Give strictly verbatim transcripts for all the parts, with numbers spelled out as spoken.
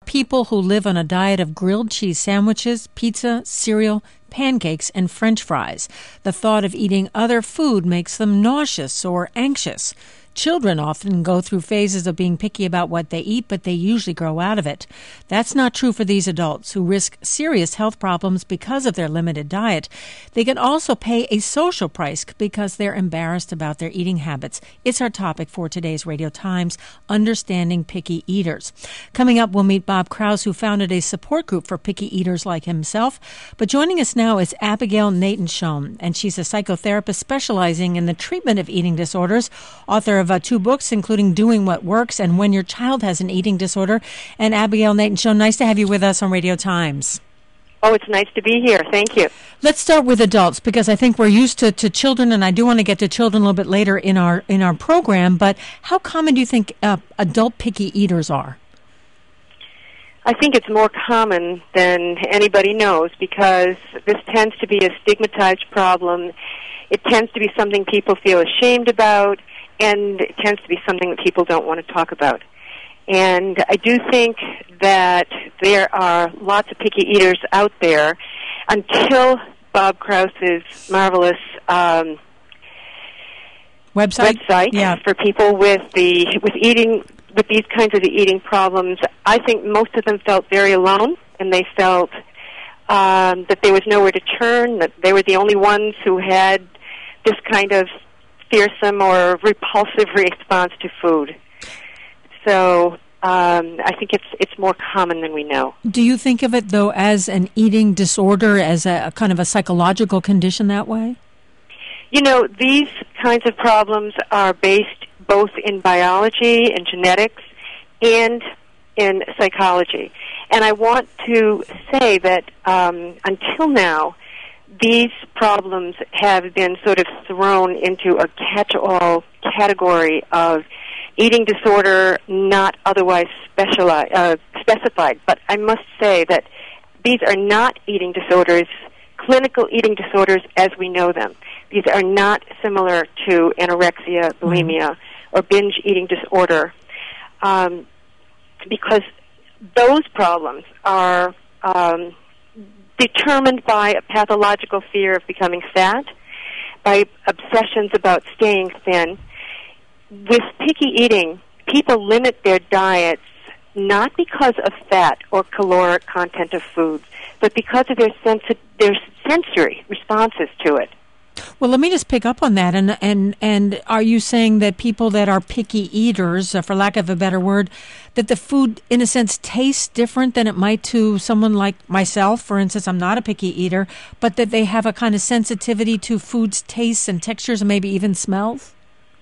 people who live on a diet of grilled cheese sandwiches, pizza, cereal, pancakes, and French fries. The thought of eating other food makes them nauseous or anxious. Children often go through phases of being picky about what they eat, but they usually grow out of it. That's not true for these adults who risk serious health problems because of their limited diet. They can also pay a social price because they're embarrassed about their eating habits. It's our topic for today's Radio Times, Understanding Picky Eaters. Coming up, we'll meet Bob Krause, who founded a support group for picky eaters like himself. But joining us now is Abigail Nathan-Schoen, and she's a psychotherapist specializing in the treatment of eating disorders, author of uh, two books, including Doing What Works and When Your Child Has an Eating Disorder. And Abigail Nathan-Schoen, nice to have you with us on Radio Times. Oh, it's nice to be here. Thank you. Let's start with adults, because I think we're used to, to children, and I do want to get to children a little bit later in our in our program. But how common do you think uh, adult picky eaters are? I think it's more common than anybody knows, because this tends to be a stigmatized problem. It tends to be something people feel ashamed about, and it tends to be something that people don't want to talk about. And I do think that there are lots of picky eaters out there until Bob Krause's marvelous um, website, website yeah. for people with the with eating with these kinds of eating problems. I think most of them felt very alone, and they felt um, that there was nowhere to turn, that they were the only ones who had this kind of fearsome or repulsive response to food. So um, I think it's it's more common than we know. Do you think of it, though, as an eating disorder, as a, a kind of a psychological condition that way? You know, these kinds of problems are based both in biology and genetics and in psychology. And I want to say that um, until now, these problems have been sort of thrown into a catch-all category of eating disorder not otherwise speciali- uh, specified. But I must say that these are not eating disorders, clinical eating disorders as we know them. These are not similar to anorexia, bulimia, or binge eating disorder, um, because those problems are um, determined by a pathological fear of becoming fat, by obsessions about staying thin. With picky eating, people limit their diets not because of fat or caloric content of foods, but because of their, sensi- their sensory responses to it. Well, let me just pick up on that. And and and are you saying that people that are picky eaters, uh, for lack of a better word, that the food, in a sense, tastes different than it might to someone like myself? For instance, I'm not a picky eater, but that they have a kind of sensitivity to food's tastes and textures and maybe even smells?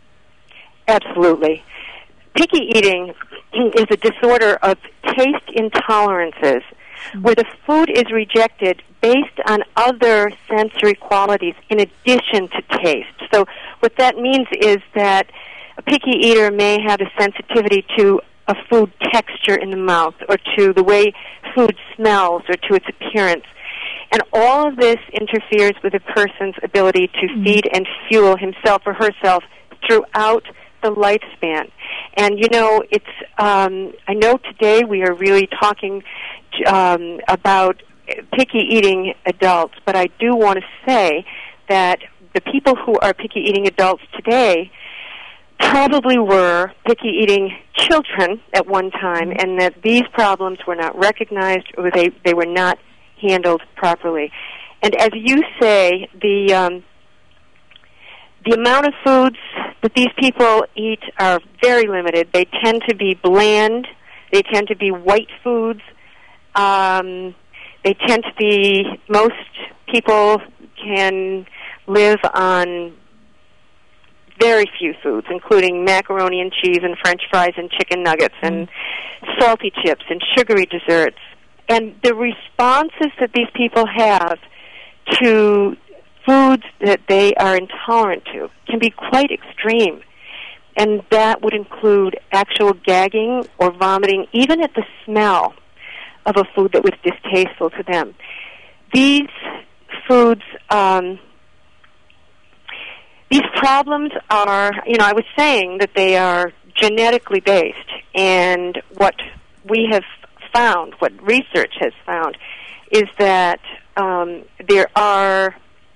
Absolutely. Picky eating is a disorder of taste intolerances, where the food is rejected based on other sensory qualities in addition to taste. So what that means is that a picky eater may have a sensitivity to a food texture in the mouth, or to the way food smells, or to its appearance. And all of this interferes with a person's ability to mm-hmm. feed and fuel himself or herself throughout the lifespan. And, you know, it's, um, I know today we are really talking um, about picky eating adults, but I do want to say that the people who are picky eating adults today probably were picky eating children at one time, and that these problems were not recognized, or they, they were not handled properly. And as you say, the um, the amount of foods that these people eat are very limited. They tend to be bland. They tend to be white foods. Um, they tend to be, most people can live on very few foods, including macaroni and cheese and French fries and chicken nuggets and salty chips and sugary desserts. And the responses that these people have to foods that they are intolerant to can be quite extreme. And that would include actual gagging or vomiting, even at the smell of a food that was distasteful to them. These foods, um, these problems are, you know, I was saying that they are genetically based, and what we have found, what research has found, is that um, there are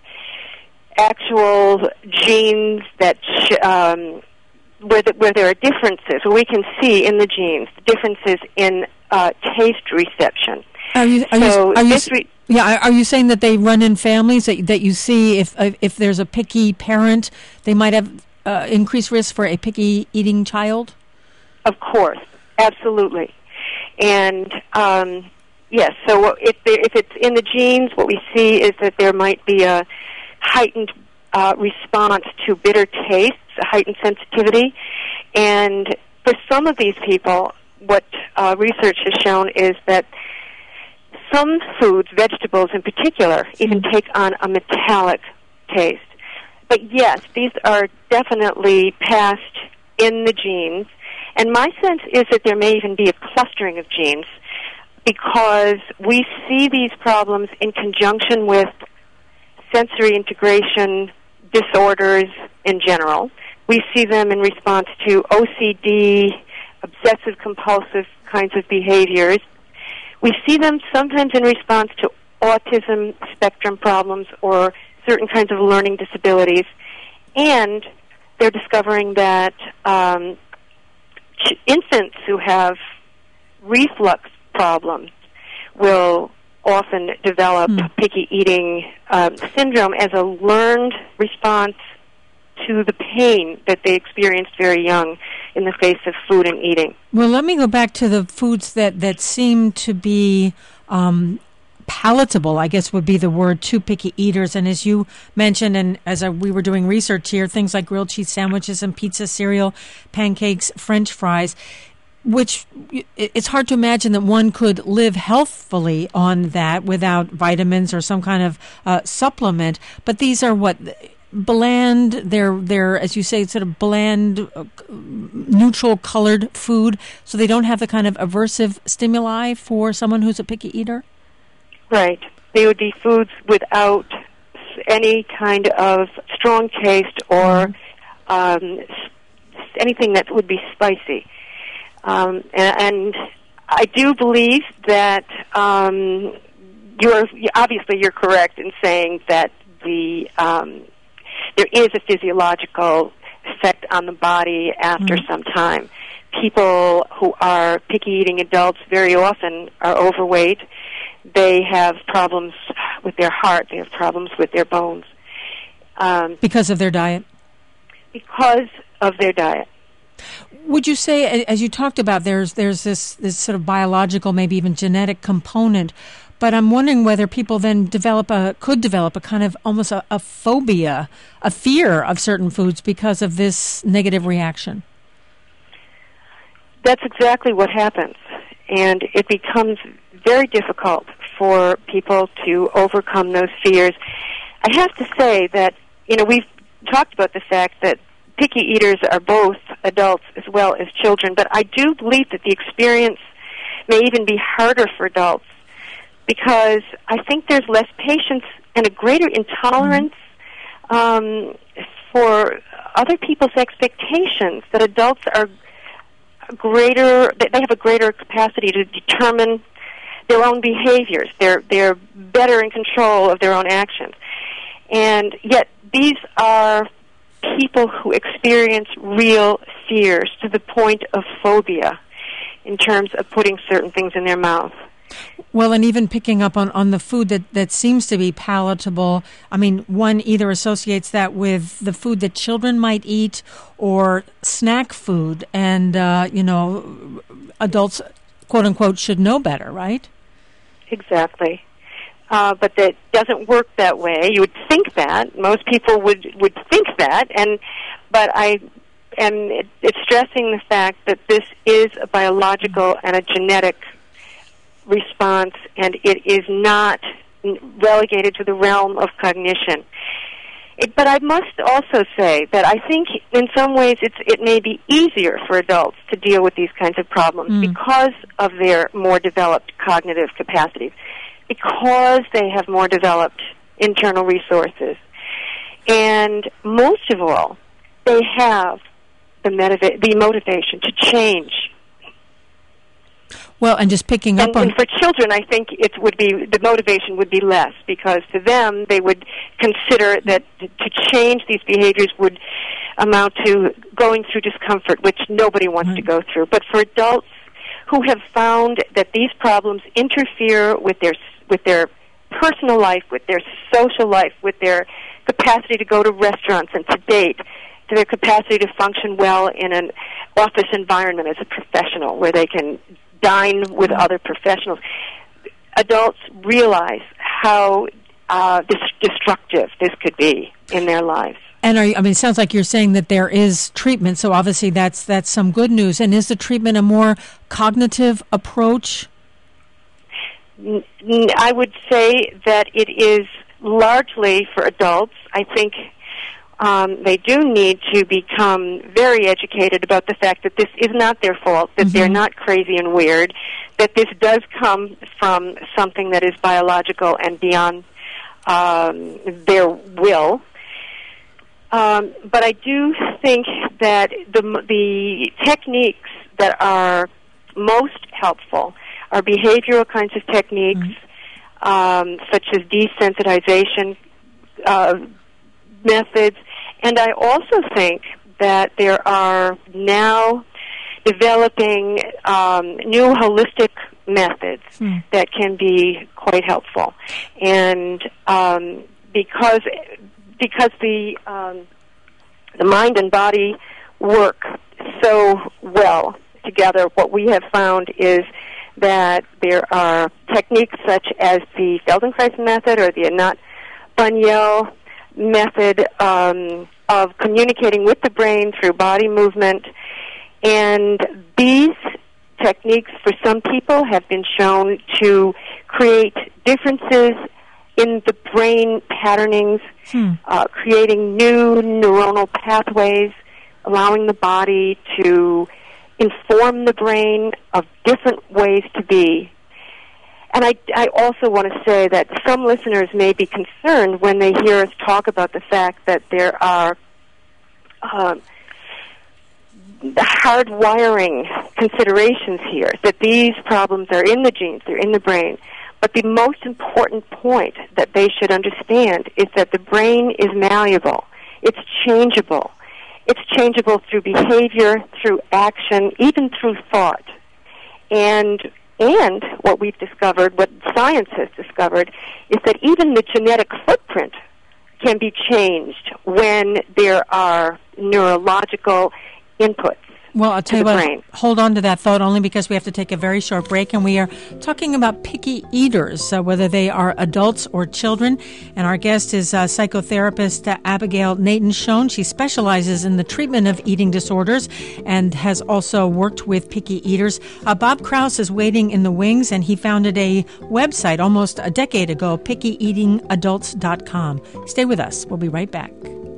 actual genes that sh- um, where, the, where there are differences, where we can see in the genes differences in uh, taste reception. Are you, are so you, are you, re- yeah, are you saying that they run in families, that, that you see if uh, if there's a picky parent, they might have uh, increased risk for a picky eating child? Of course, absolutely. And um, yes, so if, there, if it's in the genes, what we see is that there might be a heightened uh, response to bitter tastes, a heightened sensitivity. And for some of these people, what uh, research has shown is that some foods, vegetables in particular, even take on a metallic taste. But yes, these are definitely passed in the genes. And my sense is that there may even be a clustering of genes, because we see these problems in conjunction with sensory integration disorders in general. We see them in response to O C D, obsessive-compulsive kinds of behaviors. We see them sometimes in response to autism spectrum problems or certain kinds of learning disabilities. And they're discovering that um, ch- infants who have reflux problems will often develop mm. picky eating um, syndrome as a learned response to the pain that they experienced very young in the face of food and eating. Well, let me go back to the foods that, that seem to be um, palatable, I guess would be the word, to picky eaters. And as you mentioned, and as I, we were doing research here, things like grilled cheese sandwiches and pizza, cereal, pancakes, French fries, which it's hard to imagine that one could live healthfully on that without vitamins or some kind of uh, supplement. But these are what... bland, they're, they're, as you say, sort of bland, uh, neutral colored food, so they don't have the kind of aversive stimuli for someone who's a picky eater? Right. They would be foods without any kind of strong taste or mm-hmm. um, anything that would be spicy. Um, and, and I do believe that um, you're, obviously you're correct in saying that the um, there is a physiological effect on the body after mm. some time. People who are picky eating adults very often are overweight. They have problems with their heart. They have problems with their bones. Um, because of their diet? Because of their diet. Would you say, as you talked about, there's there's this, this sort of biological, maybe even genetic component, but I'm wondering whether people then develop a, could develop a kind of almost a, a phobia, a fear of certain foods because of this negative reaction. That's exactly what happens. And it becomes very difficult for people to overcome those fears. I have to say that, you know, we've talked about the fact that picky eaters are both adults as well as children, but I do believe that the experience may even be harder for adults, because I think there's less patience and a greater intolerance um, for other people's expectations, that adults are greater, they have a greater capacity to determine their own behaviors. They're, they're better in control of their own actions. And yet these are people who experience real fears to the point of phobia in terms of putting certain things in their mouth. Well, and even picking up on, on the food that, that seems to be palatable, I mean, one either associates that with the food that children might eat or snack food, and, uh, you know, adults, quote-unquote, should know better, right? Exactly. Uh, but that doesn't work that way. You would think that. Most people would, would think that, and but I am it, it's stressing the fact that this is a biological and a genetic response, and it is not relegated to the realm of cognition. It, but I must also say that I think in some ways it's, it may be easier for adults to deal with these kinds of problems mm. because of their more developed cognitive capacities, because they have more developed internal resources. And most of all, they have the, motiva- the motivation to change. Well, and just picking and, up on... And for children, I think it would be, the motivation would be less, because to them, they would consider that to change these behaviors would amount to going through discomfort, which nobody wants right. to go through. But for adults who have found that these problems interfere with their with their personal life, with their social life, with their capacity to go to restaurants and to date, to their capacity to function well in an office environment as a professional where they can dine with other professionals, adults realize how uh, dis- destructive this could be in their lives. And are you, I mean, it sounds like you're saying that there is treatment, so obviously that's that's some good news. And is the treatment a more cognitive approach? N- n- I would say that it is largely for adults. I think um, they do need to become very educated about the fact that this is not their fault, that mm-hmm. they're not crazy and weird, that this does come from something that is biological and beyond um, their will. Um, but I do think that the the techniques that are most helpful are behavioral kinds of techniques, mm-hmm. um, such as desensitization uh, methods. And I also think that there are now developing um, new holistic methods mm. that can be quite helpful. And um, because because the um, the mind and body work so well together, what we have found is that there are techniques such as the Feldenkrais method or the Anat Baniel method um, of communicating with the brain through body movement. And these techniques, for some people, have been shown to create differences in the brain patternings, hmm. uh, creating new neuronal pathways, allowing the body to inform the brain of different ways to be. And I, I also want to say that some listeners may be concerned when they hear us talk about the fact that there are uh, the hard-wiring considerations here, that these problems are in the genes, they're in the brain. But the most important point that they should understand is that the brain is malleable. It's changeable. It's changeable through behavior, through action, even through thought. And and what we've discovered, what science has discovered, is that even the genetic footprint can be changed when there are neurological inputs. Well, I'll tell you what, brain. Hold on to that thought only because we have to take a very short break, and we are talking about picky eaters, uh, whether they are adults or children. And our guest is uh, psychotherapist uh, Abigail Nathan-Schoen. She specializes in the treatment of eating disorders and has also worked with picky eaters. Uh, Bob Krause is waiting in the wings, and he founded a website almost a decade ago, picky eating adults dot com. Stay with us. We'll be right back.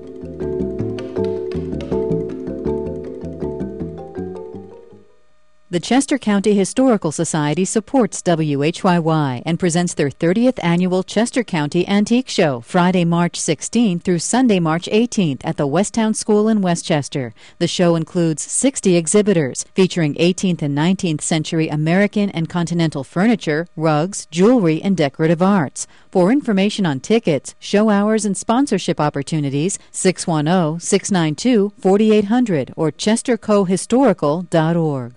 The Chester County Historical Society supports W H Y Y and presents their thirtieth annual Chester County Antique Show, Friday, March sixteenth through Sunday, March eighteenth at the Westtown School in Westchester. The show includes sixty exhibitors featuring eighteenth and nineteenth century American and continental furniture, rugs, jewelry, and decorative arts. For information on tickets, show hours, and sponsorship opportunities, six one zero, six nine two, four eight zero zero or chester co historical dot org.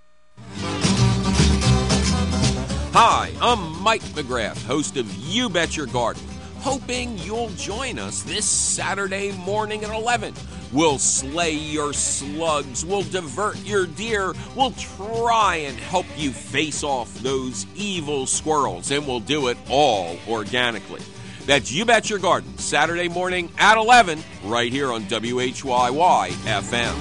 Hi, I'm Mike McGrath, host of You Bet Your Garden, hoping you'll join us this Saturday morning at eleven. We'll slay your slugs, we'll divert your deer, we'll try and help you face off those evil squirrels, and we'll do it all organically. That's You Bet Your Garden, Saturday morning at eleven, right here on W H Y Y F M.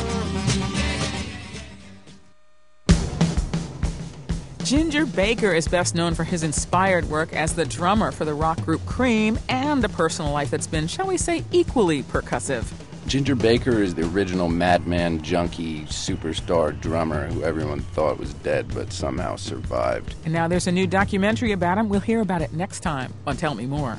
Ginger Baker is best known for his inspired work as the drummer for the rock group Cream and a personal life that's been, shall we say, equally percussive. Ginger Baker is the original madman, junkie, superstar drummer who everyone thought was dead but somehow survived. And now there's a new documentary about him. We'll hear about it next time on Tell Me More.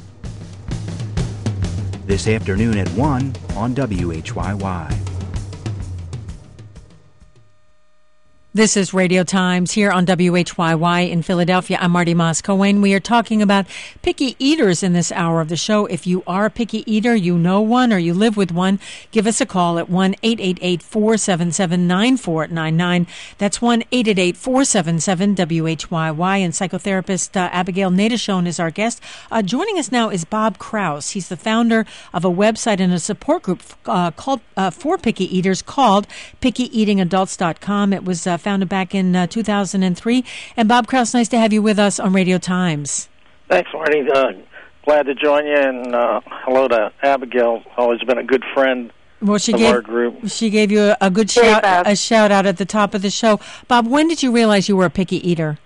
This afternoon at one on W H Y Y. This is Radio Times here on W H Y Y in Philadelphia. I'm Marty Moss-Cohen. We are talking about picky eaters in this hour of the show. If you are a picky eater, you know one, or you live with one, give us a call at one eight eight eight, four seven seven, nine four nine nine. That's one eight eight eight, four seven seven, W H Y Y. And psychotherapist uh, Abigail Nadeshone is our guest. Uh, joining us now is Bob Kraus. He's the founder of a website and a support group uh, called uh, for picky eaters called picky eating adults dot com. It was uh, founded back in uh, two thousand three. And Bob Kraus, nice to have you with us on Radio Times. Thanks, Marty. Uh, glad to join you, and uh, hello to Abigail. Always been a good friend well, she of gave, our group. She gave you a, a good Hey, shout, Bob. a shout out at the top of the show. Bob, when did you realize you were a picky eater?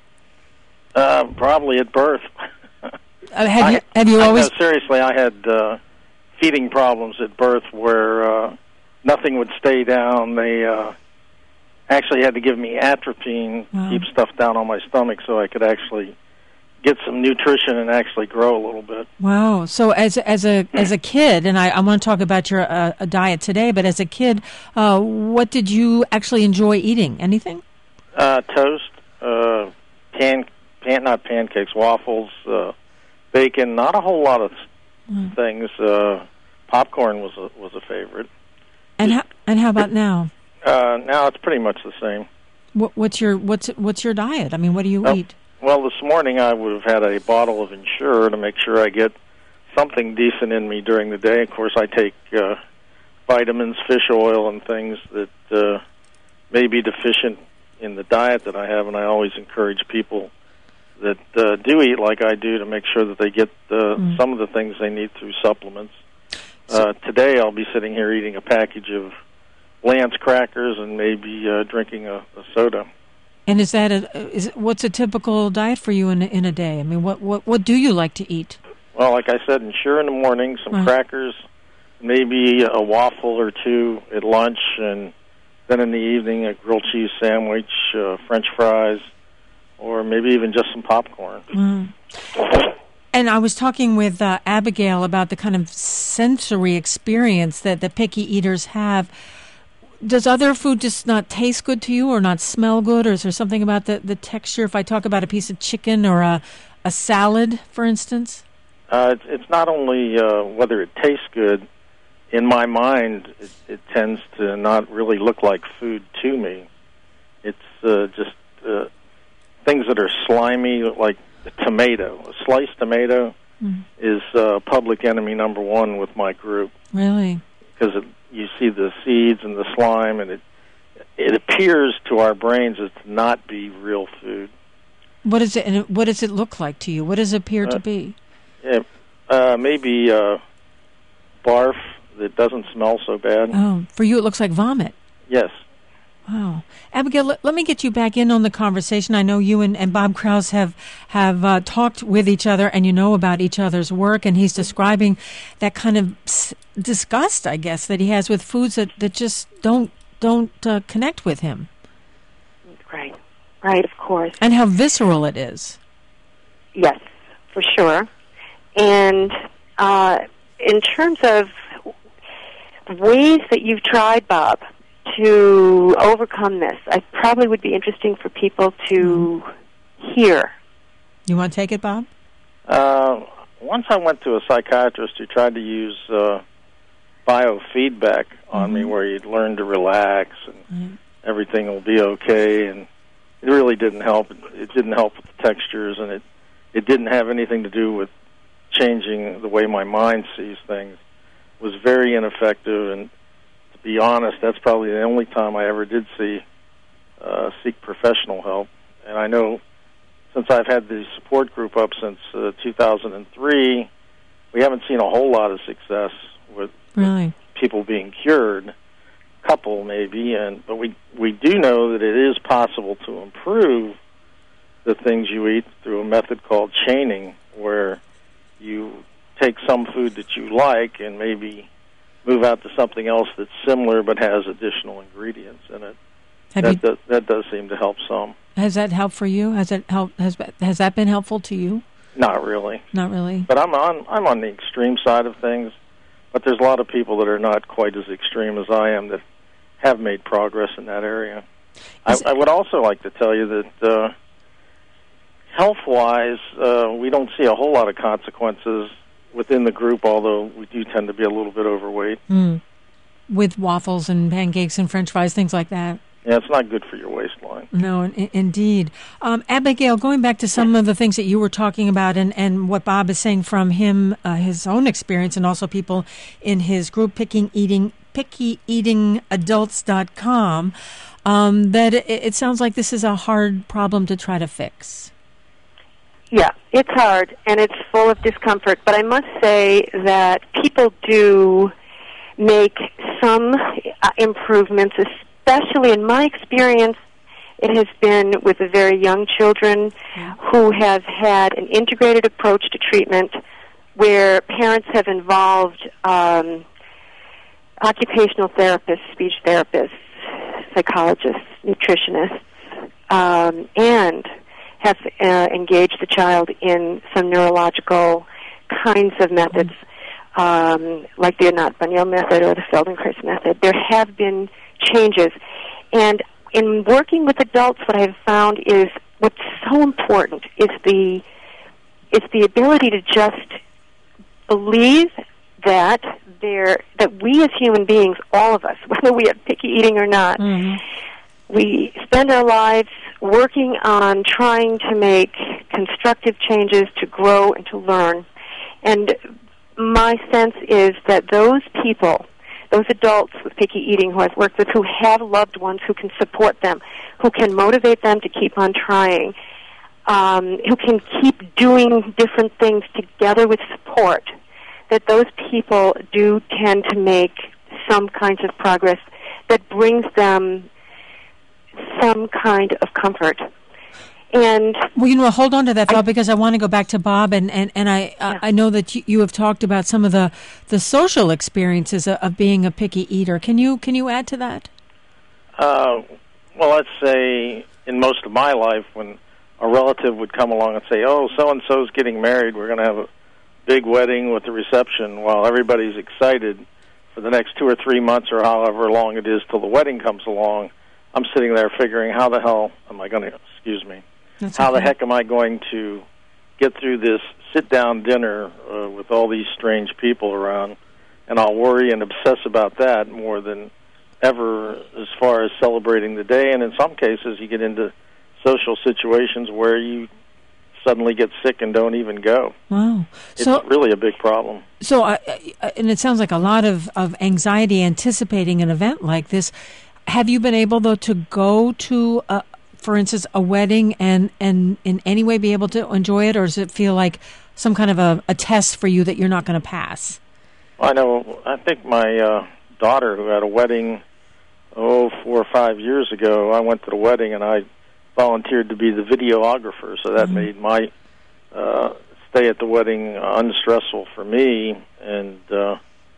Uh, probably at birth. Uh, have I, you have you I, always? No, seriously, I had uh, feeding problems at birth where uh, nothing would stay down. They uh, actually had to give me atropine Wow. to keep stuff down on my stomach so I could actually get some nutrition and actually grow a little bit. Wow. So as as a as a kid, and I, I want to talk about your uh, diet today, but as a kid, uh, what did you actually enjoy eating? Anything? Uh, toast, uh, pan, pan, not pancakes, waffles, uh, bacon. Not a whole lot of Mm. things. Uh, popcorn was a, was a favorite. And how, and how about now? Uh, now it's pretty much the same. What, what's your what's what's your diet? I mean, what do you Oh. eat? Well, this morning I would have had a bottle of Ensure to make sure I get something decent in me during the day. Of course, I take uh, vitamins, fish oil, and things that uh, may be deficient in the diet that I have, and I always encourage people that uh, do eat like I do to make sure that they get uh, Mm. some of the things they need through supplements. Uh, today I'll be sitting here eating a package of Lance crackers and maybe uh, drinking a, a soda. And is that a is what's a typical diet for you in a, in a day? I mean, what, what what do you like to eat? Well, like I said, Ensure in the morning, some Right. crackers, maybe a waffle or two at lunch, and then in the evening a grilled cheese sandwich, uh, French fries, or maybe even just some popcorn. Mm. And I was talking with uh, Abigail about the kind of sensory experience that the picky eaters have. Does other food just not taste good to you or not smell good, or is there something about the, the texture? If I talk about a piece of chicken or a, a salad, for instance? Uh, it's, it's not only uh, whether it tastes good. In my mind, it, it tends to not really look like food to me. It's uh, just uh, things that are slimy, like a tomato. A sliced tomato Mm. is uh, public enemy number one with my group. Really? Because it, you see the seeds and the slime, and it it appears to our brains as to not be real food. What is it? And what does it look like to you? What does it appear Uh, to be? Yeah, uh, maybe uh, barf that doesn't smell so bad. Oh, for you it looks like vomit. Yes. Wow. Abigail, let, let me get you back in on the conversation. I know you and, and Bob Kraus have, have uh, talked with each other, and you know about each other's work, and he's describing that kind of s- disgust, I guess, that he has with foods that, that just don't don't uh, connect with him, Right. Right, of course. and how visceral it is. Yes, for sure. And uh, in terms of ways that you've tried, Bob, to overcome this, I probably would be interesting for people to hear. You want to take it, Bob? Uh, once I went to a psychiatrist who tried to use uh, biofeedback on me, Mhm. where you'd learn to relax and Mm. everything will be okay, and it really didn't help. It didn't help with the textures, and it it didn't have anything to do with changing the way my mind sees things. It was very ineffective, and to be honest, that's probably the only time I ever did see uh, seek professional help. And I know since I've had the support group up since uh, two thousand three, we haven't seen a whole lot of success with Really? people being cured. Couple maybe, and but we we do know that it is possible to improve the things you eat through a method called chaining, where you take some food that you like and maybe move out to something else that's similar but has additional ingredients in it. Have That you, does, that does seem to help some. has that helped for you? Has that helped? Has has that been helpful to you? Not really, Not really. but I'm on I'm on the extreme side of things. But there's a lot of people that are not quite as extreme as I am that have made progress in that area. I, I would also like to tell you that uh, health-wise, uh, we don't see a whole lot of consequences within the group, although we do tend to be a little bit overweight. Mm. With waffles and pancakes and French fries, things like that. Yeah, it's not good for your waistline. No, in, indeed. Um, Abigail, going back to some of the things that you were talking about and, and what Bob is saying from him, uh, his own experience, and also people in his group, Picking Eating, picky eating adults dot com, um, that it, it sounds like this is a hard problem to try to fix. Yeah, it's hard, and it's full of discomfort, but I must say that people do make some uh, improvements, especially in my experience. It has been with the very young children yeah. who have had an integrated approach to treatment where parents have involved um, occupational therapists, speech therapists, psychologists, nutritionists, um, and have uh, engaged the child in some neurological kinds of methods, um, like the Anat Baniel method or the Feldenkrais method. There have been changes. And in working with adults, what I've found is what's so important is the is the ability to just believe that there that we as human beings, all of us, whether we have picky eating or not, mm-hmm. we spend our lives working on trying to make constructive changes, to grow and to learn. And my sense is that those people, those adults with picky eating who I've worked with, who have loved ones who can support them, who can motivate them to keep on trying, um, who can keep doing different things together with support, that those people do tend to make some kinds of progress that brings them some kind of comfort. And well, you know, hold on to that thought, because I want to go back to Bob, and, and, and I uh, yeah. I know that you, you have talked about some of the, the social experiences of, of being a picky eater. Can you can you add to that? Uh, well, let's say in most of my life, when a relative would come along and say, "Oh, so and so's getting married. We're going to have a big wedding with a reception," while everybody's excited for the next two or three months or however long it is till the wedding comes along, I'm sitting there figuring, how the hell am I going to, excuse me, That's how okay. the heck am I going to get through this sit-down dinner uh, with all these strange people around? And I'll worry and obsess about that more than ever as far as celebrating the day. And in some cases, you get into social situations where you suddenly get sick and don't even go. Wow. It's so, really a big problem. So, uh, and it sounds like a lot of, of anxiety anticipating an event like this. Have you been able, though, to go to, a, for instance, a wedding and, and in any way be able to enjoy it, or does it feel like some kind of a, a test for you that you're not going to pass? Well, I know. I think my uh, daughter, who had a wedding, oh, four or five years ago, I went to the wedding and I volunteered to be the videographer, so that mm-hmm. made my uh, stay at the wedding unstressful for me, and uh,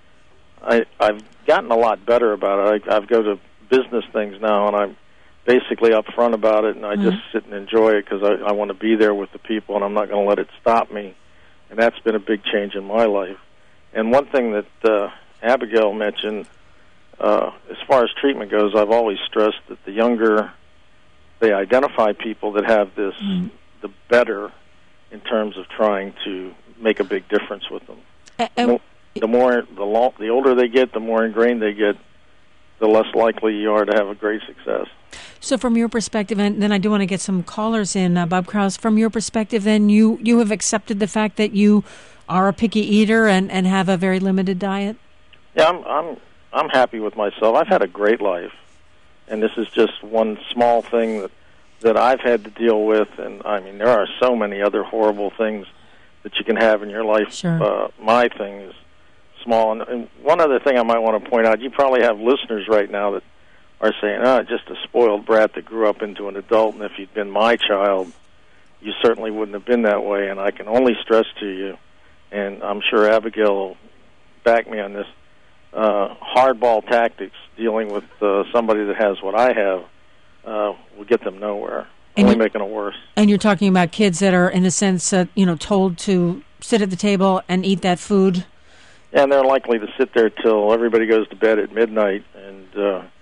I, I've gotten a lot better about it. I, I go to business things now, and I'm basically upfront about it, and I mm-hmm. just sit and enjoy it because I, I want to be there with the people, and I'm not going to let it stop me, and that's been a big change in my life. And one thing that uh, Abigail mentioned, uh, as far as treatment goes, I've always stressed that the younger they identify people that have this, mm-hmm. the better in terms of trying to make a big difference with them. Uh, uh, the more, the, more the, long, the older they get, the more ingrained they get, the less likely you are to have a great success. So from your perspective, and then I do want to get some callers in, uh, Bob Krause, from your perspective, then you, you have accepted the fact that you are a picky eater and, and have a very limited diet? Yeah, I'm, I'm, I'm happy with myself. I've had a great life. And this is just one small thing that, that I've had to deal with. And, I mean, there are so many other horrible things that you can have in your life. Sure. Uh, my thing is small. And, and one other thing I might want to point out, you probably have listeners right now that are saying, oh, just a spoiled brat that grew up into an adult, and if you'd been my child, you certainly wouldn't have been that way. And I can only stress to you, and I'm sure Abigail will back me on this, uh, hardball tactics dealing with uh, somebody that has what I have uh, will get them nowhere, and only making it worse. And you're talking about kids that are, in a sense, uh, you know, told to sit at the table and eat that food? Yeah, and they're likely to sit there till everybody goes to bed at midnight, and uh,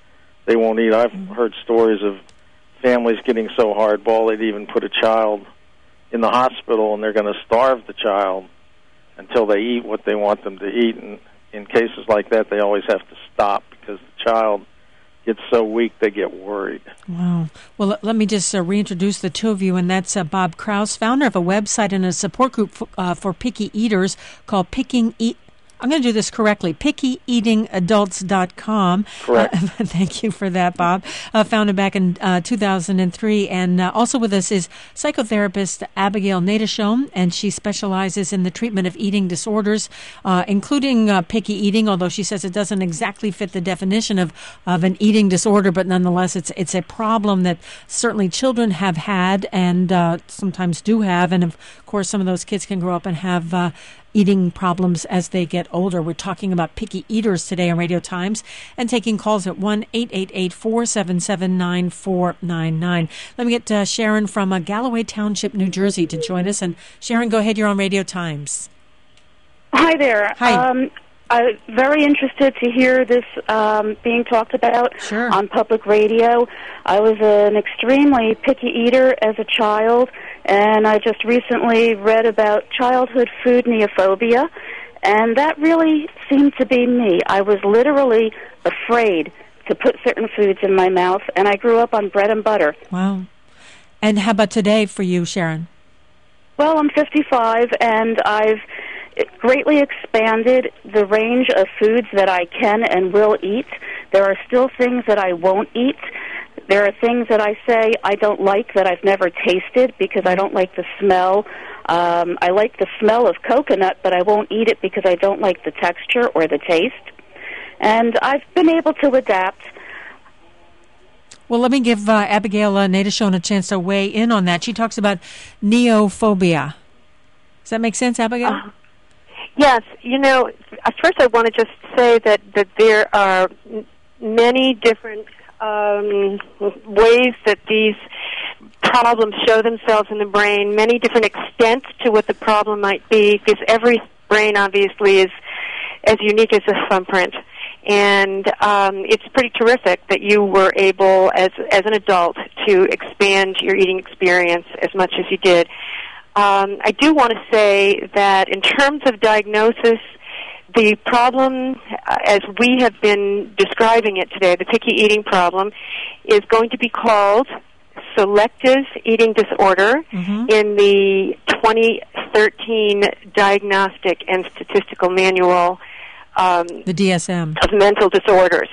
they won't eat. I've mm-hmm. heard stories of families getting so hardball they'd even put a child in the hospital, and they're going to starve the child until they eat what they want them to eat. And in cases like that, they always have to stop because the child gets so weak they get worried. Wow. Well, let, let me just uh, reintroduce the two of you, and that's uh, Bob Kraus, founder of a website and a support group for, uh, for picky eaters called Picking Eat. I'm going to do this correctly, picky eating adults dot com. Correct. Uh, thank you for that, Bob. Uh, founded back in uh, two thousand three. And uh, also with us is psychotherapist Abigail Nadeshom, and she specializes in the treatment of eating disorders, uh, including uh, picky eating, although she says it doesn't exactly fit the definition of, of an eating disorder, but nonetheless it's it's a problem that certainly children have had and uh, sometimes do have. And, of course, some of those kids can grow up and have uh, eating problems as they get older. We're talking about picky eaters today on Radio Times and taking calls at one eight eight eight, four seven seven, nine four nine nine. Let me get uh, Sharon from uh, Galloway Township, New Jersey to join us. And Sharon, go ahead. You're on Radio Times. Hi there. Hi. Um, I'm very interested to hear this um, being talked about sure. on public radio. I was an extremely picky eater as a child, and I just recently read about childhood food neophobia, and that really seemed to be me. I was literally afraid to put certain foods in my mouth, and I grew up on bread and butter. Wow. And how about today for you, Sharon? Well, I'm fifty-five, and I've greatly expanded the range of foods that I can and will eat. There are still things that I won't eat. There are things that I say I don't like that I've never tasted because I don't like the smell. Um, I like the smell of coconut, but I won't eat it because I don't like the texture or the taste. And I've been able to adapt. Well, let me give uh, Abigail uh, Nadeshom a chance to weigh in on that. She talks about neophobia. Does that make sense, Abigail? Uh, yes. You know, at first I want to just say that, that there are many different um, ways that these problems show themselves in the brain, many different extents to what the problem might be, because every brain obviously is as unique as a thumbprint. And um, it's pretty terrific that you were able, as as an adult, to expand your eating experience as much as you did. Um, I do want to say that in terms of diagnosis, the problem, uh, as we have been describing it today, the picky eating problem, is going to be called selective eating disorder mm-hmm. in the twenty thirteen Diagnostic and Statistical Manual um, the D S M of mental disorders.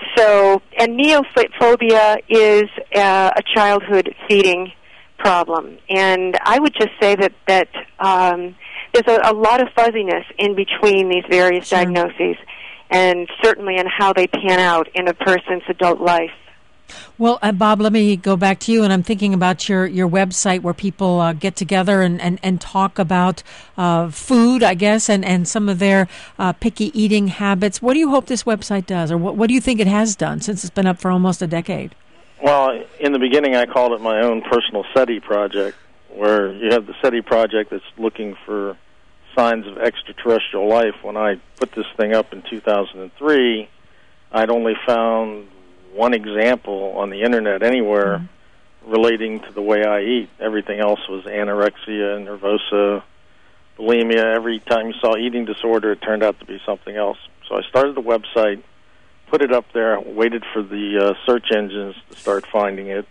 So, and neophobia is uh, a childhood feeding problem. And I would just say that, that um, there's a, a lot of fuzziness in between these various sure. diagnoses, and certainly in how they pan out in a person's adult life. Well, uh, Bob, let me go back to you, and I'm thinking about your, your website where people uh, get together and, and, and talk about uh, food, I guess, and, and some of their uh, picky eating habits. What do you hope this website does, or what, what do you think it has done since it's been up for almost a decade? Well, in the beginning I called it my own personal SETI project, where you have the SETI project that's looking for signs of extraterrestrial life. When I put this thing up in two thousand three, I'd only found one example on the internet anywhere mm-hmm. relating to the way I eat. Everything else was anorexia, nervosa, bulimia. Every time you saw eating disorder, it turned out to be something else. So I started the website, put it up there, waited for the uh, search engines to start finding it,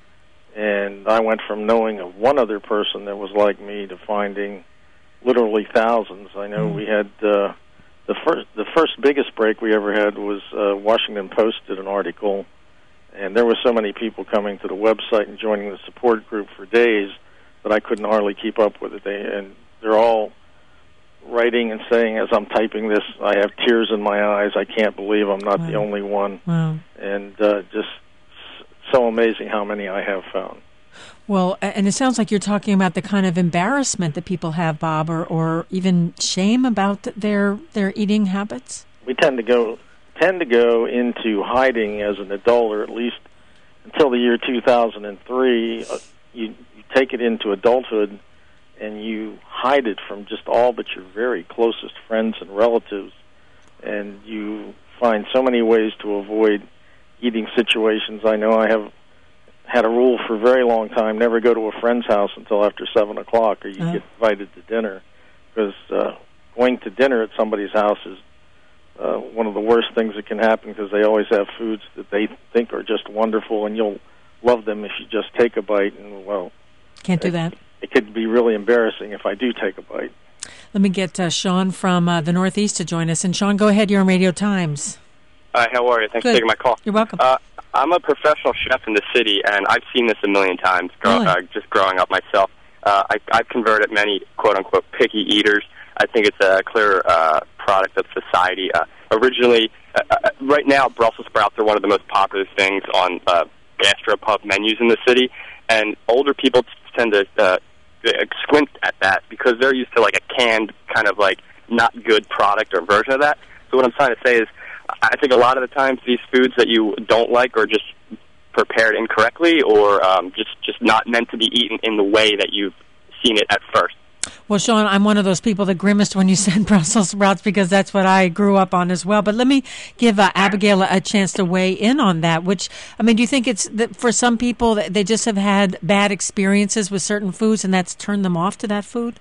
and I went from knowing of one other person that was like me to finding literally thousands. I know mm-hmm. we had... Uh, The first, the first biggest break we ever had was uh, Washington Post did an article, and there were so many people coming to the website and joining the support group for days that I couldn't hardly keep up with it. They, and they're all writing and saying, as I'm typing this, I have tears in my eyes. I can't believe I'm not wow. the only one. Wow. And uh, just so amazing how many I have found. Well, and it sounds like you're talking about the kind of embarrassment that people have, Bob, or, or even shame about their their eating habits. We tend to go tend to go into hiding as an adult, or at least until the year two thousand three. Uh, you, you take it into adulthood, and you hide it from just all but your very closest friends and relatives, and you find so many ways to avoid eating situations. I know I have had a rule for a very long time: never go to a friend's house until after seven o'clock, or you uh-huh. get invited to dinner. Because uh, going to dinner at somebody's house is uh, one of the worst things that can happen, because they always have foods that they think are just wonderful, and you'll love them if you just take a bite. And well, can't do it, that. It could be really embarrassing if I do take a bite. Let me get uh, Sean from uh, the Northeast to join us. And Sean, go ahead. You're on Radio Times. Hi, how are you? Thanks Good. for taking my call. You're welcome. Uh, I'm a professional chef in the city, and I've seen this a million times, grow, really? uh, just growing up myself. Uh, I, I've converted many, quote-unquote, picky eaters. I think it's a clear uh, product of society. Uh, originally, uh, uh, right now, Brussels sprouts are one of the most popular things on uh, gastropub menus in the city, and older people tend to uh, squint at that because they're used to, like, a canned kind of, like, not good product or version of that. So what I'm trying to say is, I think a lot of the times these foods that you don't like are just prepared incorrectly, or um, just, just not meant to be eaten in the way that you've seen it at first. Well, Sean, I'm one of those people that grimaced when you said Brussels sprouts, because that's what I grew up on as well. But let me give uh, Abigail a, a chance to weigh in on that, which, I mean, do you think it's that for some people that they just have had bad experiences with certain foods and that's turned them off to that food?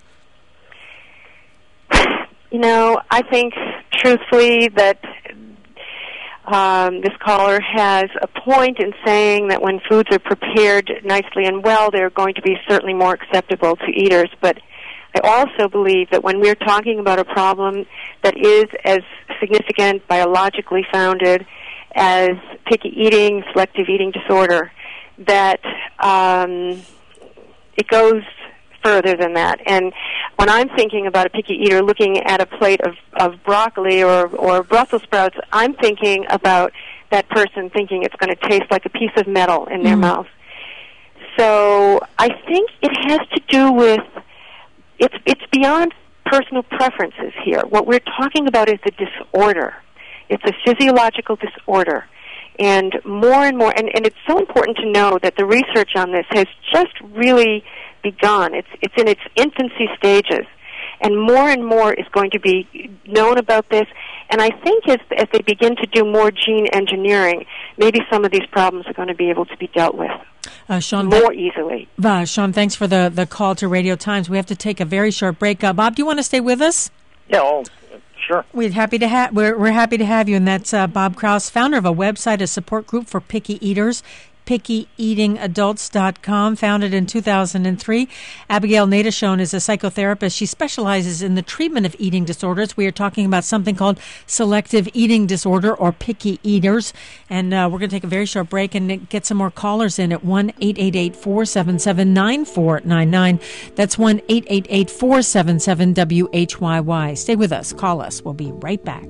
You know, I think, truthfully, that um, this caller has a point in saying that when foods are prepared nicely and well, they're going to be certainly more acceptable to eaters. But I also believe that when we're talking about a problem that is as significant, biologically founded, as picky eating, selective eating disorder, that um, it goes further than that. And when I'm thinking about a picky eater looking at a plate of, of broccoli or, or Brussels sprouts, I'm thinking about that person thinking it's going to taste like a piece of metal in their mm. mouth. So I think it has to do with, it's, it's beyond personal preferences here. What we're talking about is the disorder. It's a physiological disorder. And more and more, and, and it's so important to know that the research on this has just really begun. It's it's in its infancy stages, and more and more is going to be known about this. And I think as as they begin to do more gene engineering, maybe some of these problems are going to be able to be dealt with uh, Sean, more th- easily. Uh, Sean, thanks for the, the call to Radio Times. We have to take a very short break. Uh, Bob, do you want to stay with us? Yeah, well, sure. We're happy to have we're we're happy to have you, and that's uh, Bob Kraus, founder of a website, a support group for picky eaters, picky eating adults dot com, founded in two thousand three. Abigail Nadeshon is a psychotherapist. She specializes in the treatment of eating disorders. We are talking about something called selective eating disorder, or picky eaters. And uh, we're going to take a very short break and get some more callers in at one eight eight eight, four seven seven, nine four nine nine. That's one eight eight eight, four seven seven, W H Y Y. Stay with us. Call us. We'll be right back.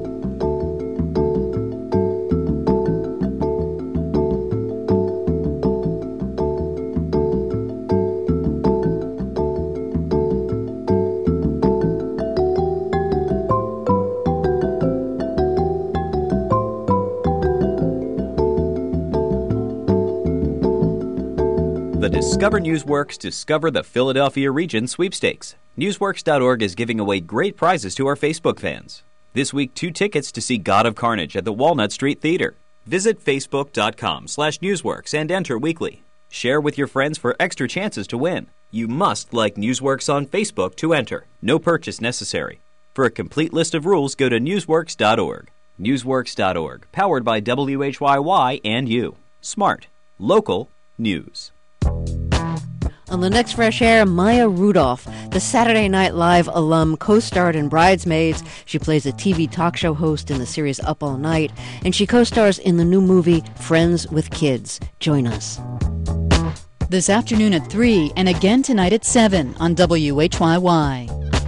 The Discover Newsworks Discover the Philadelphia Region sweepstakes. Newsworks dot org is giving away great prizes to our Facebook fans. This week, two tickets to see God of Carnage at the Walnut Street Theater. Visit facebook.com slash newsworks and enter weekly. Share with your friends for extra chances to win. You must like Newsworks on Facebook to enter. No purchase necessary. For a complete list of rules, go to newsworks dot org. Newsworks dot org, powered by W H Y Y and you. Smart. Local. News. On the next Fresh Air, Maya Rudolph, the Saturday Night Live alum, co-starred in Bridesmaids. She plays a T V talk show host in the series Up All Night, and she co-stars in the new movie Friends with Kids. Join us. This afternoon at three, and again tonight at seven on W H Y Y.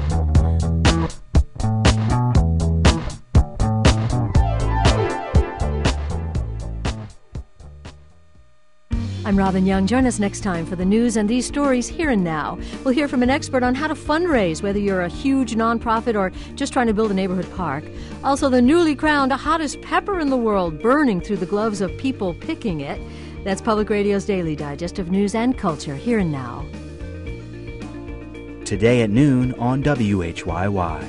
I'm Robin Young. Join us next time for the news and these stories here and now. We'll hear from an expert on how to fundraise, whether you're a huge nonprofit or just trying to build a neighborhood park. Also, the newly crowned hottest pepper in the world, burning through the gloves of people picking it. That's Public Radio's Daily Digest of News and Culture, here and now. Today at noon on W H Y Y.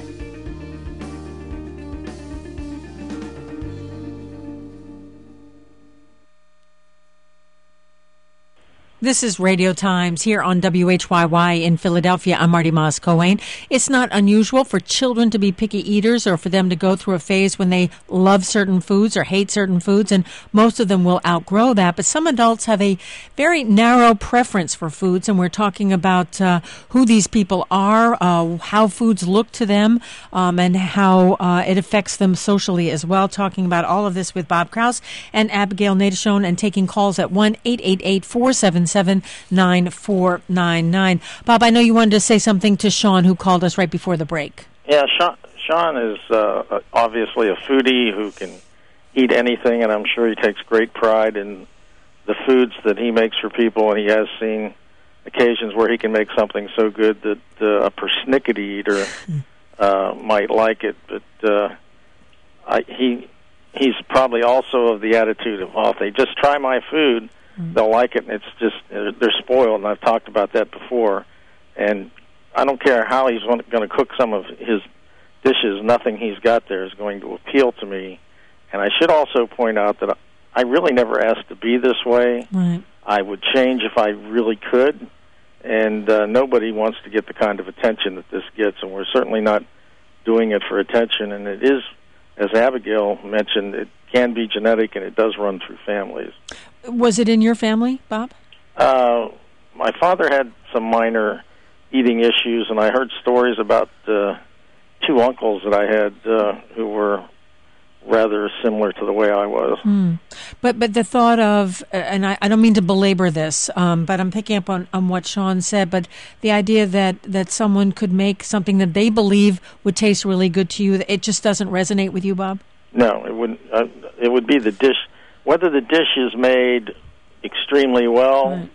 This is Radio Times here on W H Y Y in Philadelphia. I'm Marty Moss-Cohen. It's not unusual for children to be picky eaters or for them to go through a phase when they love certain foods or hate certain foods, and most of them will outgrow that. But some adults have a very narrow preference for foods, and we're talking about uh, who these people are, uh, how foods look to them, um, and how uh, it affects them socially as well. Talking about all of this with Bob Krause and Abigail Nadeshone, and taking calls at one eight eight eight, four seven seven, nine four nine nine. Bob, I know you wanted to say something to Sean, who called us right before the break. Yeah, Sean, Sean is uh, obviously a foodie who can eat anything, and I'm sure he takes great pride in the foods that he makes for people, and he has seen occasions where he can make something so good that uh, a persnickety eater uh, might like it, but uh, I, he he's probably also of the attitude of, well, if they just try my food, they'll like it, and it's just, they're spoiled, and I've talked about that before. And I don't care how he's going to cook some of his dishes, nothing he's got there is going to appeal to me. And I should also point out that I really never asked to be this way. Right. I would change if I really could, and uh, nobody wants to get the kind of attention that this gets, and we're certainly not doing it for attention. And it is, as Abigail mentioned, it can be genetic, and it does run through families. Was it in your family, Bob? Uh, my father had some minor eating issues, and I heard stories about uh, two uncles that I had uh, who were rather similar to the way I was. Mm. But but the thought of, and I, I don't mean to belabor this, um, but I'm picking up on, on what Sean said, but the idea that, that someone could make something that they believe would taste really good to you, it just doesn't resonate with you, Bob? No, it wouldn't. Uh, it would be the dish. Whether the dish is made extremely well right.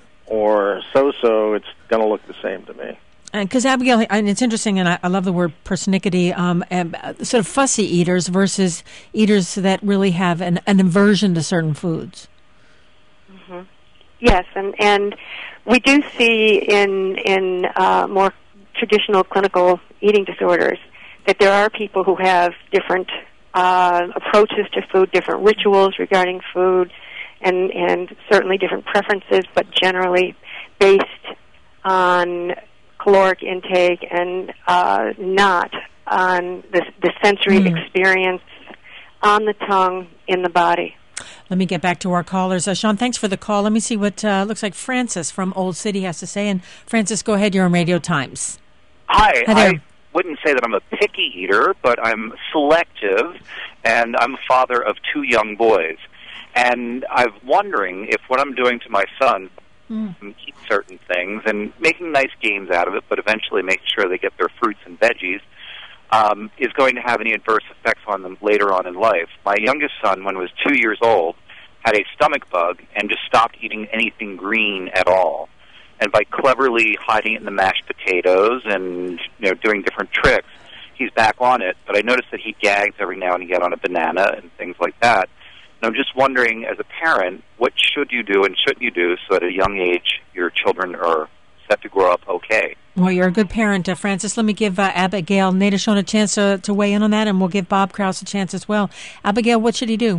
or so-so, it's going to look the same to me. Because Abigail, and it's interesting, and I, I love the word persnickety, um, and, uh, sort of fussy eaters versus eaters that really have an, an aversion to certain foods. Mm-hmm. Yes, and and we do see in in uh, more traditional clinical eating disorders that there are people who have different uh, approaches to food, different rituals regarding food, and and certainly different preferences, but generally based on caloric intake and uh, not on the, the sensory mm. experience on the tongue, in the body. Let me get back to our callers. Uh, Sean, thanks for the call. Let me see what uh, looks like Francis from Old City has to say. And Francis, go ahead. You're on Radio Times. Hi. Hi there. I wouldn't say that I'm a picky eater, but I'm selective, and I'm a father of two young boys. And I'm wondering if what I'm doing to my son, mm. eat certain things and making nice games out of it, but eventually making sure they get their fruits and veggies, um, is going to have any adverse effects on them later on in life. My youngest son, when he was two years old, had a stomach bug and just stopped eating anything green at all. And by cleverly hiding it in the mashed potatoes and, you know, doing different tricks, he's back on it. But I noticed that he gags every now and again on a banana and things like that. And I'm just wondering, as a parent, what should you do and shouldn't you do so at a young age your children are set to grow up okay? Well, you're a good parent, uh, Francis. Let me give uh, Abigail Nadeshone a chance to, to weigh in on that, and we'll give Bob Krause a chance as well. Abigail, what should he do?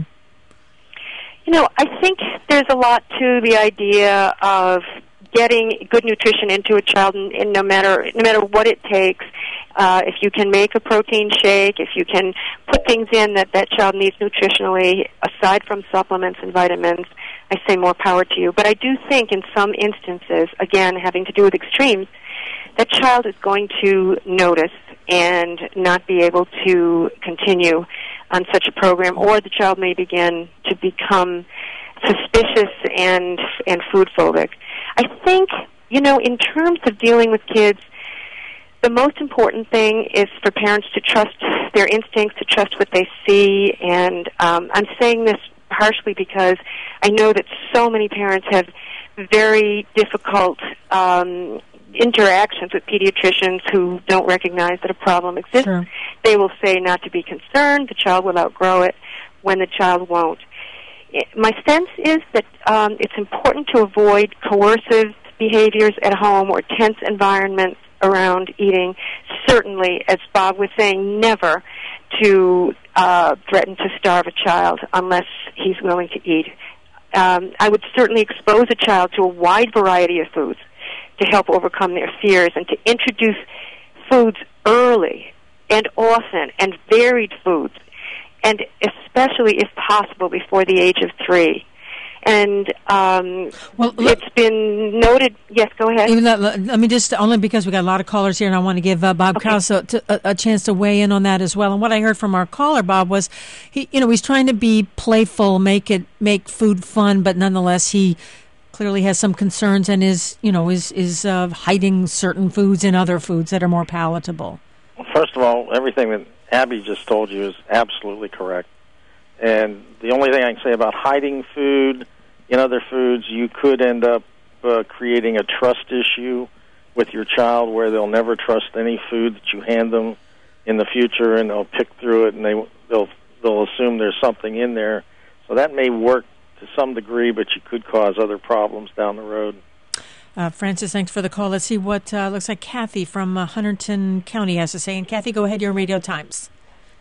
You know, I think there's a lot to the idea of getting good nutrition into a child, and, and no matter no matter what it takes. Uh, if you can make a protein shake, if you can put things in that that child needs nutritionally, aside from supplements and vitamins, I say more power to you. But I do think in some instances, again, having to do with extremes, that child is going to notice and not be able to continue on such a program, or the child may begin to become suspicious and and food phobic. I think, you know, in terms of dealing with kids, the most important thing is for parents to trust their instincts, to trust what they see, and um, I'm saying this harshly because I know that so many parents have very difficult um, interactions with pediatricians who don't recognize that a problem exists. Sure. They will say not to be concerned, the child will outgrow it, when the child won't. My sense is that um, it's important to avoid coercive behaviors at home or tense environments around eating. Certainly, as Bob was saying, never to uh, threaten to starve a child unless he's willing to eat. um, I would certainly expose a child to a wide variety of foods to help overcome their fears, and to introduce foods early and often, and varied foods, and especially, if possible, before the age of three. And um, well, it's been noted. Yes, go ahead. Even that, let me just, only because we got a lot of callers here, and I want to give uh, Bob Okay. Krause a, a, a chance to weigh in on that as well. And what I heard from our caller, Bob, was he, you know, he's trying to be playful, make it make food fun, but nonetheless, he clearly has some concerns and is, you know, is is uh, hiding certain foods in other foods that are more palatable. Well, first of all, everything that Abby just told you is absolutely correct. And the only thing I can say about hiding food in other foods, you could end up uh, creating a trust issue with your child where they'll never trust any food that you hand them in the future, and they'll pick through it, and they they'll they'll assume there's something in there. So that may work to some degree, but you could cause other problems down the road. Uh, Francis, thanks for the call. Let's see what uh, looks like Kathy from uh, Hunterdon County has to say. And Kathy, go ahead. You're on Radio Times.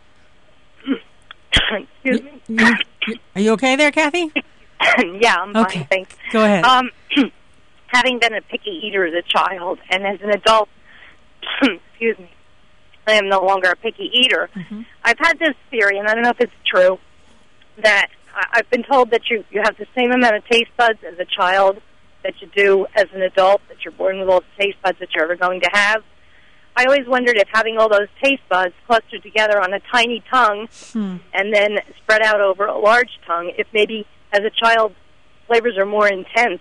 Excuse me. You, you, are you okay there, Kathy? Yeah, I'm Okay. fine, thanks. Go ahead. Um, having been a picky eater as a child, and as an adult, excuse me, I am no longer a picky eater. Mm-hmm. I've had this theory, and I don't know if it's true, that I- I've been told that you, you have the same amount of taste buds as a child that you do as an adult, that you're born with all the taste buds that you're ever going to have. I always wondered if having all those taste buds clustered together on a tiny tongue Hmm. and then spread out over a large tongue, if maybe as a child flavors are more intense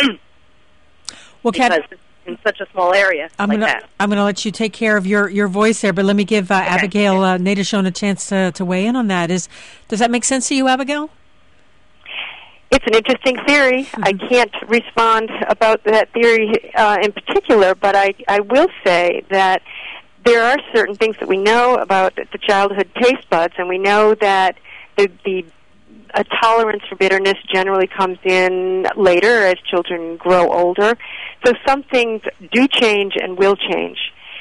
Well, because Kathy, it's in such a small area I'm like gonna that. I'm gonna let you take care of your, your voice there, but let me give uh, Abigail uh, Nadeshon a chance to, to weigh in on that. Is does that make sense to you, Abigail? It's an interesting theory. Mm-hmm. I can't respond about that theory uh, in particular, but I, I will say that there are certain things that we know about the childhood taste buds, and we know that the, the a tolerance for bitterness generally comes in later as children grow older. So some things do change and will change.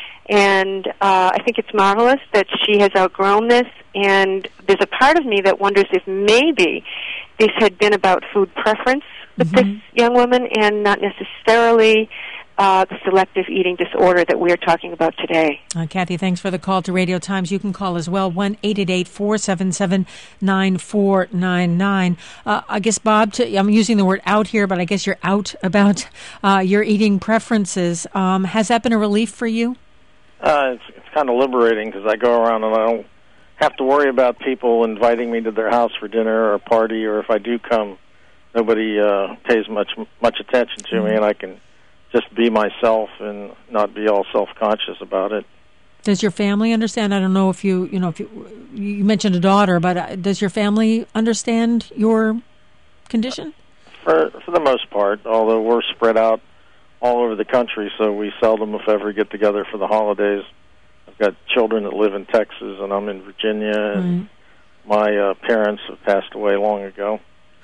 And uh, I think it's marvelous that she has outgrown this, and there's a part of me that wonders if maybe this had been about food preference with Mm-hmm. this young woman and not necessarily uh, the selective eating disorder that we're talking about today. Uh, Kathy, thanks for the call to Radio Times. You can call as well, one eight eight eight, four seven seven, nine four nine nine. Uh, I guess, Bob, to, I'm using the word out here, but I guess you're out about uh, your eating preferences. Um, has that been a relief for you? Uh, it's, it's kind of liberating because I go around and I don't have to worry about people inviting me to their house for dinner or a party, or if I do come, nobody uh, pays much much attention to me, and I can just be myself and not be all self-conscious about it. Does your family understand? I don't know if you, you know, if you, you mentioned a daughter, but uh, does your family understand your condition? For for the most part, although we're spread out all over the country, so we seldom, if ever, get together for the holidays. I've got children that live in Texas, and I'm in Virginia, and Right. my uh, parents have passed away long ago.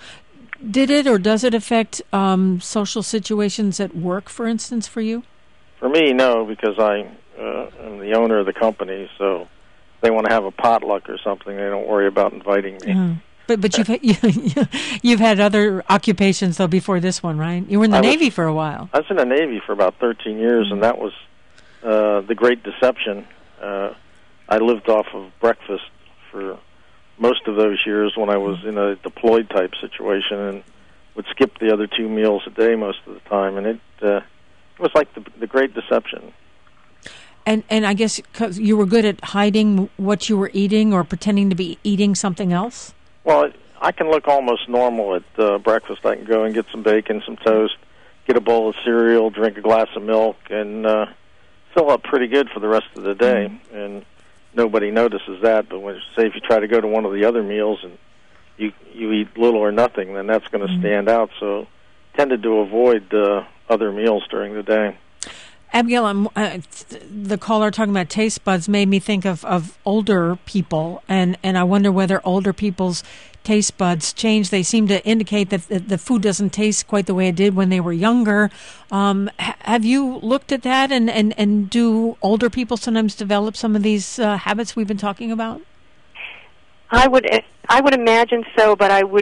Did it or does it affect um, social situations at work, for instance, for you? For me, no, because I uh, am the owner of the company, so if they want to have a potluck or something, they don't worry about inviting me. Uh, but but you've you, you've had other occupations though before this one, right? You were in the I was- Navy for a while. I was in the Navy for about thirteen years, and that was uh, the Great Deception. Uh, I lived off of breakfast for most of those years when I was in a deployed type situation, and would skip the other two meals a day most of the time, and it uh, it was like the, the Great Deception. And and I guess 'cause you were good at hiding what you were eating or pretending to be eating something else. Well, I can look almost normal at uh, breakfast. I can go and get some bacon, some toast, get a bowl of cereal, drink a glass of milk, and uh, fill up pretty good for the rest of the day. Mm-hmm. And nobody notices that. But when, say, if you try to go to one of the other meals and you you eat little or nothing, then that's going to mm-hmm. stand out. So, tended to avoid uh, other meals during the day. Abigail, I'm, uh, the caller talking about taste buds made me think of, of older people, and, and I wonder whether older people's taste buds change. They seem to indicate that the, the food doesn't taste quite the way it did when they were younger. Um, ha- have you looked at that, and, and, and do older people sometimes develop some of these uh, habits we've been talking about? I would I would imagine so, but I would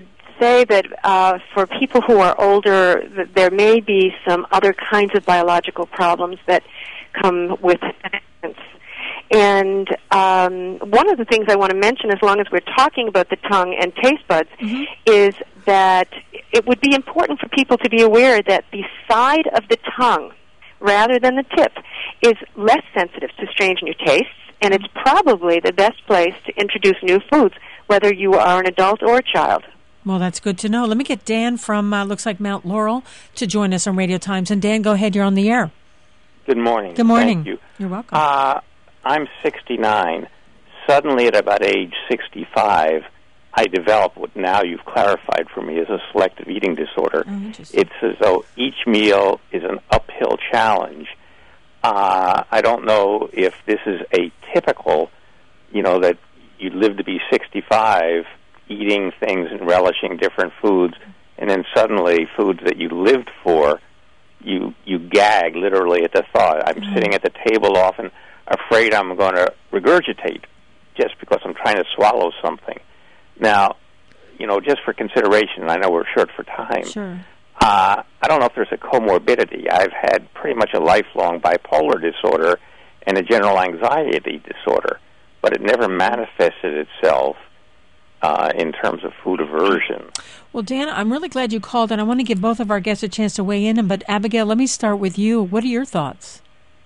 say that uh, for people who are older, th- there may be some other kinds of biological problems that come with it. And um, one of the things I want to mention, as long as we're talking about the tongue and taste buds, mm-hmm. is that it would be important for people to be aware that the side of the tongue, rather than the tip, is less sensitive to strange new tastes, and it's probably the best place to introduce new foods, whether you are an adult or a child. Well, that's good to know. Let me get Dan from, uh, looks like Mount Laurel, to join us on Radio Times. And Dan, go ahead. You're on the air. Good morning. Good morning. Thank you. You're welcome. Uh, I'm sixty-nine. Suddenly, at about age sixty-five, I developed what now you've clarified for me as a selective eating disorder. Oh, it's as though each meal is an uphill challenge. Uh, I don't know if this is atypical, you know, that you live to be sixty-five, eating things and relishing different foods, and then suddenly foods that you lived for, you you gag literally at the thought. I'm mm-hmm. sitting at the table often afraid I'm going to regurgitate just because I'm trying to swallow something. Now, you know, just for consideration, I know we're short for time. Sure. Uh, I don't know if there's a comorbidity. I've had pretty much a lifelong bipolar disorder and a general anxiety disorder, but it never manifested itself uh, in terms of food aversion. Well, Dan, I'm really glad you called, and I want to give both of our guests a chance to weigh in. But Abigail, let me start with you. What are your thoughts?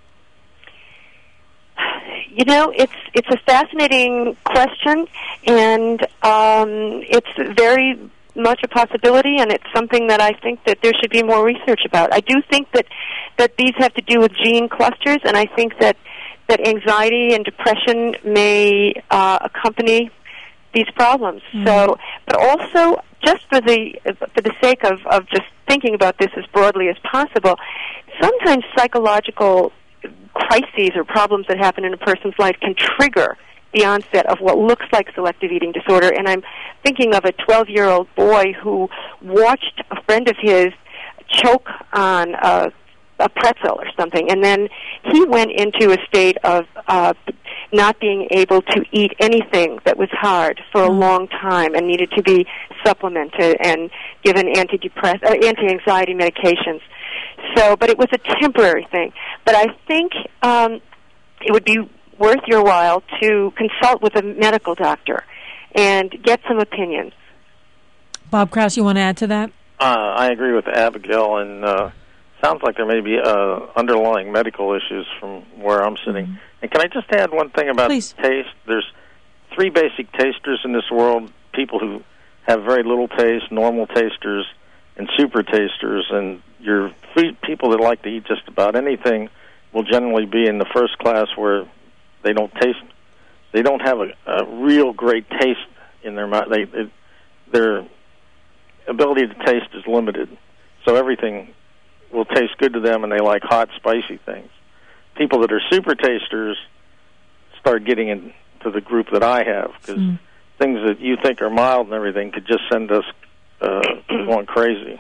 You know, it's it's a fascinating question, and um, it's very much a possibility, and it's something that I think that there should be more research about. I do think that, that these have to do with gene clusters, and I think that, that anxiety and depression may uh, accompany these problems. Mm-hmm. So, but also, just for the for the sake of, of just thinking about this as broadly as possible, sometimes psychological crises or problems that happen in a person's life can trigger the onset of what looks like selective eating disorder. And I'm thinking of a twelve-year-old boy who watched a friend of his choke on a, a pretzel or something, and then he went into a state of uh, not being able to eat anything that was hard for a long time and needed to be supplemented and given antidepress- uh, anti-anxiety medications. So, but it was a temporary thing. But I think um, it would be worth your while to consult with a medical doctor and get some opinions. Bob Kraus, you want to add to that? Uh, I agree with Abigail, and uh, sounds like there may be uh, underlying medical issues from where I'm sitting. Mm-hmm. And can I just add one thing about Please. taste? There's three basic tasters in this world, people who have very little taste, normal tasters, and super tasters, and your food, people that like to eat just about anything will generally be in the first class where they don't taste, they don't have a, a real great taste in their mouth. They, it, their ability to taste is limited, so everything will taste good to them, and they like hot, spicy things. People that are super tasters start getting into the group that I have, because mm. things that you think are mild and everything could just send us uh, going crazy.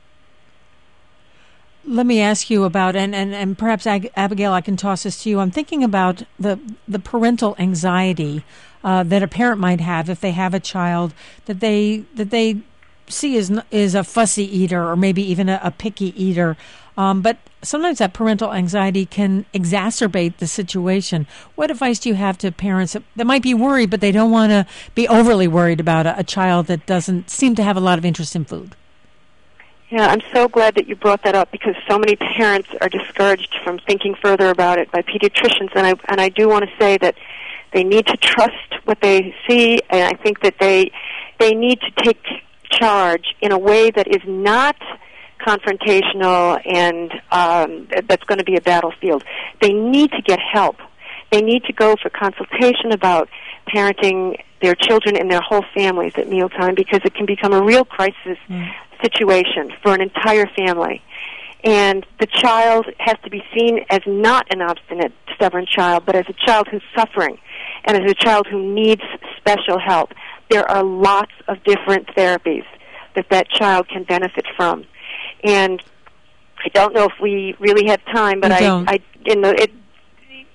Let me ask you about, and, and, and perhaps, Ag- Abigail, I can toss this to you. I'm thinking about the the parental anxiety uh, that a parent might have if they have a child that they that they see as is a fussy eater or maybe even a, a picky eater. Um, but sometimes that parental anxiety can exacerbate the situation. What advice do you have to parents that, that might be worried, but they don't want to be overly worried about a, a child that doesn't seem to have a lot of interest in food? Yeah, I'm so glad that you brought that up, because so many parents are discouraged from thinking further about it by pediatricians, and I and I do want to say that they need to trust what they see, and I think that they they need to take charge in a way that is not confrontational and um, that's going to be a battlefield. They need to get help. They need to go for consultation about parenting their children and their whole families at mealtime, because it can become a real crisis mm. situation for an entire family. And the child has to be seen as not an obstinate, stubborn child, but as a child who's suffering and as a child who needs special help. There are lots of different therapies that that child can benefit from. And I don't know if we really have time, but I, I, in the, it,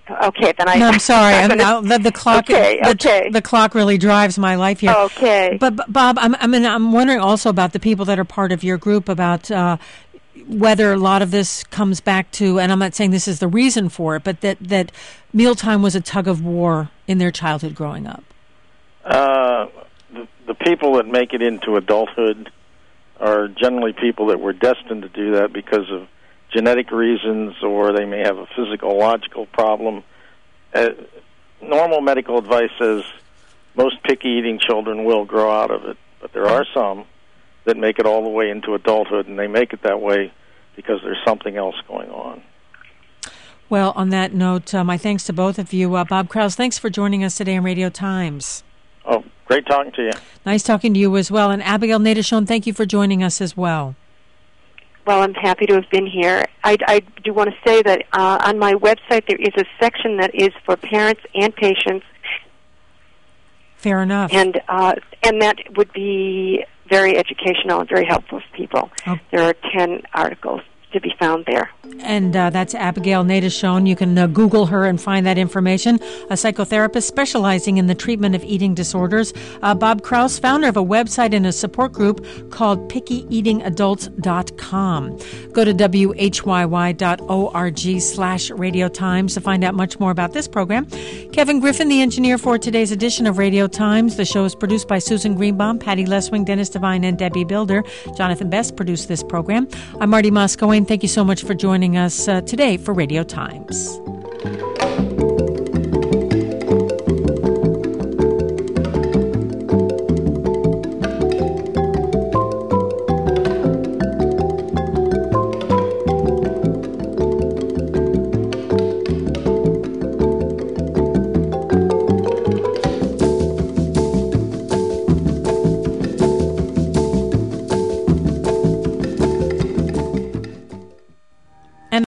Okay, then I. No, I'm sorry. I'm now the, the clock. Okay, the, okay. The clock really drives my life here. Okay. But, but Bob, I'm I mean, I'm wondering also about the people that are part of your group about uh, whether a lot of this comes back to, and I'm not saying this is the reason for it, but that that mealtime was a tug of war in their childhood growing up. Uh, the, the people that make it into adulthood are generally people that were destined to do that because of genetic reasons, or they may have a physiological problem. Uh, normal medical advice says most picky-eating children will grow out of it, but there are some that make it all the way into adulthood, and they make it that way because there's something else going on. Well, on that note, uh, my thanks to both of you. Uh, Bob Krause, thanks for joining us today on Radio Times. Oh, great talking to you. Nice talking to you as well. And Abigail Nadeshon, thank you for joining us as well. Well, I'm happy to have been here. I, I do want to say that uh, on my website there is a section that is for parents and patients. Fair enough. And uh, and that would be very educational and very helpful for people. Oh. There are ten articles to be found there. And uh, that's Abigail Nadeshon. You can uh, Google her and find that information. A psychotherapist specializing in the treatment of eating disorders. Uh, Bob Krause, founder of a website and a support group called picky eating adults dot com. Go to W H Y Y dot org slash Radio Times to find out much more about this program. Kevin Griffin, the engineer for today's edition of Radio Times. The show is produced by Susan Greenbaum, Patty Leswing, Dennis Devine, and Debbie Builder. Jonathan Best produced this program. I'm Marty Moscow. Thank you so much for joining us uh, today for Radio Times.